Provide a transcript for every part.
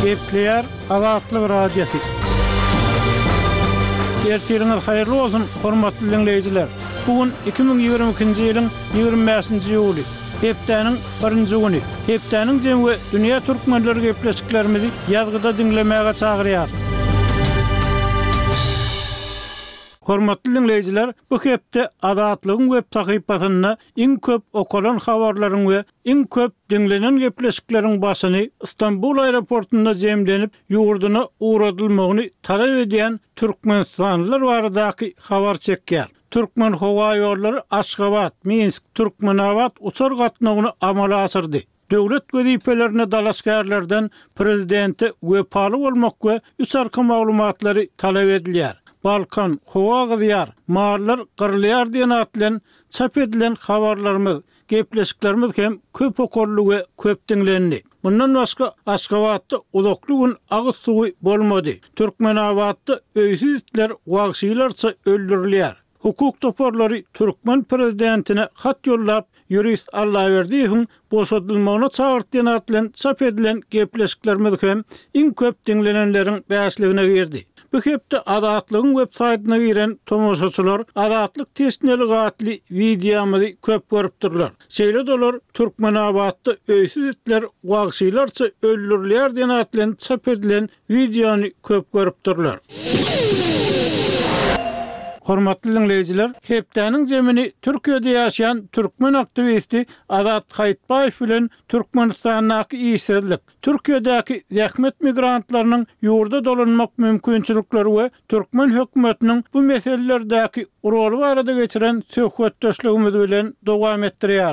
Gepleyer Azatlyk radiosu. Ertiriniz hayırlı olsun, hormatly dinleyijiler. Bugün 2022-nji ýylyň 25-nji ýuly. Hepdeniň 1-nji güni. Hepdeniň jemgy dünýä türkmenleri gepleşiklerimizi ýazgyda dinlemäge çagyrýar. Hormatly dinleyijiler, bu hepde Azatlygyň web sahypasyna iň köp okulan habarlaryň we iň köp dinlenen gepleşikleriň başyny Istanbul aeroportunda jemlenip ýurduna uğradylmagyny talap edýän türkmenstanlylar baradaky habar çekýär. Türkmen howa ýollary Aşgabat, Minsk, Türkmenabad uçar gatnagyny amala açyrdy. Döwlet gözüpelerine dalaşgärlerden prezidenti wepaly bolmak we üsarky maglumatlary talap edilýär. Balkan, howa gyzyar, marlar gyrylýar diýen atlan çap edilen habarlarymyz, gepleşiklerimiz hem köp okurly we köp dinlendi. Bundan başga Aşgabatda uzakly gün agyz suwy bolmady. Türkmenabadda öýsiz itler wagşylarça öldürilýär. Hukuk toporlary Türkmen prezidentine hat ýollap, jurist Allahyberdiýewiň boşadylmagyna çagyrtýan atlan çap edilen gepleşiklerimiz hem iň köp dinlenenleriň bäşligine girdi. Bu hepde Azatlygyň web saýtyna giren tomoşaçylar Azatlyk tesneli gatly videomyzy köp görüpdirler. Şeýle dolar Türkmenabadda öýsiz itler wagşylarça öldürilýär diýen atlan çap edilen videony köp görüpdirler. Hormatly dinleyijiler, hepdeniň jemini Türkiýede ýaşaýan türkmen aktivisti Azat Haýtbaýew bilen Türkmenistanyň işsizlik, Türkiýedäki zähmet migrantlarynyň ýurda dolanmak mümkinçilikleri we türkmen hökümetiniň bu meselelerdäki roly barada geçiren söhbetdeşligimiz bilen dowam etdirýär.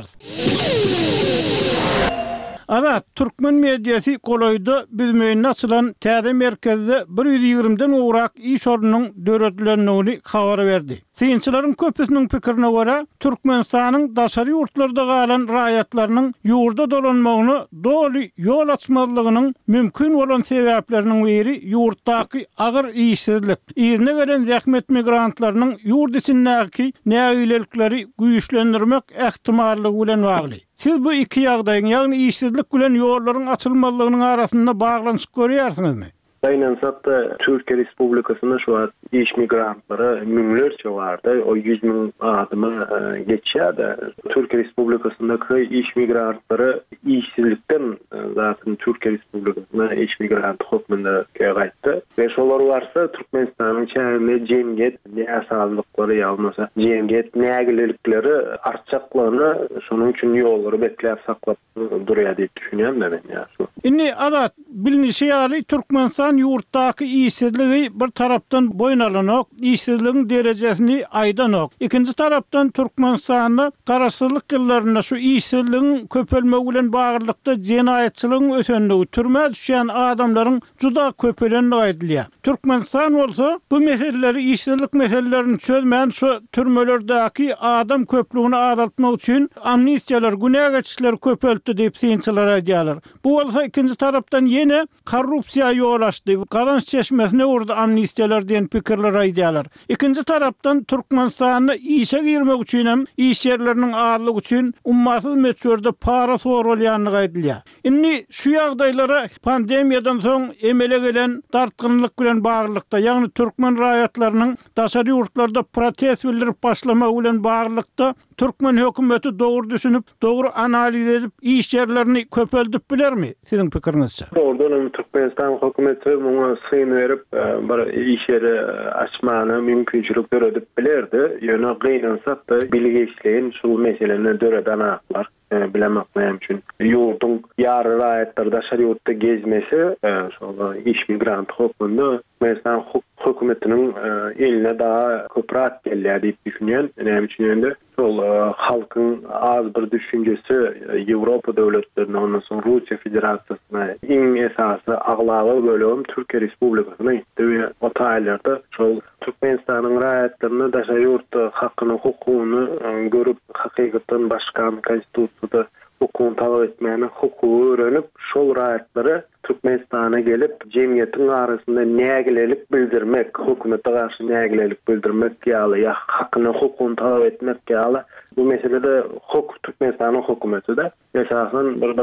Azat türkmen mediýasy golaýda bilmeýän açylan täze merkezde 120-den ugrak iş orunynyň döretlendigini habar berdi. Synçylaryň köpüsiniň pikirine görä, Türkmenistanyň daşary ýurtlarda galan raýatlarynyň ýurda dolanmagyny doly ýol açmalygynyň mümkin bolan sebäpleriniň biri ýurtdaky agyr işsizlik. Ýerine gelen zähmet migrantlarynyň ýurt içindäki nägilelikleri güýçlendirmek ähtimallygy bilen bagly. Siz bu iki ýagdaýyň, ýagny işsizlik bilen ýollaryň açylmalygynyň arasynda baglanyşyk görýärsiňizmi? Aynen zaten Türkiye Respublikası'nda şu an iş migrantları mümlerce vardı. O 100 bin adımı geçiyordu. Türkiye Respublikası'ndaki iş migrantları işsizlikten zaten Türkiye Respublikası'na iş migrantı hükmünde kayıttı. Ve şolar varsa Türkmenistan'ın çevrinde cemiyet ne asallıkları yalmasa cemiyet ne agilelikleri artacaklarını şunun için yolları bekleyip saklap duruyor diye düşünüyorum da ben ya. Inni Azat bilinişi ýaly Türkmenistan ýurtdaky işsizligi bir tarapdan boýnalanyk, işsizligiň derejesini aýdanyk. Ikinji tarapdan Türkmenistanda garaşsyzlyk ýyllaryna şu işsizligiň köpelmegi bilen baglykda jenaýetçiligiň ösendigi, türme düşýän adamlaryň juda köpelenligi aýdylýar. Türkmenistan bolsa bu meseleleri, işsizlik meselelerini çözmän şu türmelerdäki adam köpligini azaltmak üçin amnistiýalar, günä geçişler köpeltdi diýip synçylar aýdýarlar. Bu bolsa ikinji tarapdan ýene korrupsiýa ýol açdy. Kazanç çeşmesine urdu amnistiýalar diýen pikirler aýdýarlar. Ikinji tarapdan Türkmenistanyň işe girmek üçin hem iş ýerleriniň azlygy üçin ummatsız meçhurde para sorulýanlygy aýdylýar. Indi şu ýagdaýlara pandemiýadan soň emele gelen dartgynlyk bilen baglykda, ýagny türkmen raýatlarynyň daşary ýurtlarda protest bildirip başlamak bilen baglykda Türkmen hökümeti doğru düşünüp, doğru analiz edip iş yerlerini köpeldip bilermi? Sizin pikirinizçe. Oradan Türkmenistan hökümeti buna syn berip, bir iş yeri açmany mümkinçilik döredip bilerdi. Ýöne gynansak da bilgiçliğin şu meselelerini döreden aklar. Bilemekmeyim için. Yurdun yarı raýatlar daşary ýurtda gezmesi, şola iş migrant hukmunda Türkmenistan hökümetiniň eline daha köprat gelýär diýip düşünýän. Näme üçin ýönde şol halkyň az bir düşünjesi Ýewropa döwletlerine, ondan soň Russiýa Federasiýasyna iň esasy aglagy bölüm Türkiýe Respublikasyna ýetdi. O taýlarda şol Türkmenistanyň raýatlaryny daşary ýurtda hakyny, hukugyny görüp hakykatan başkan konstitusiýada hukuky talap etmäni hukuky öğrenip şol raýatlary Türkmenistana gelip cemiyetiň arasynda nägilelik bildirmek, hökümete garşy nägilelik bildirmek ýaly ýa hakyny hukuky talap etmek ýaly bu meselede Türkmenistanyň hökümeti de esasen bir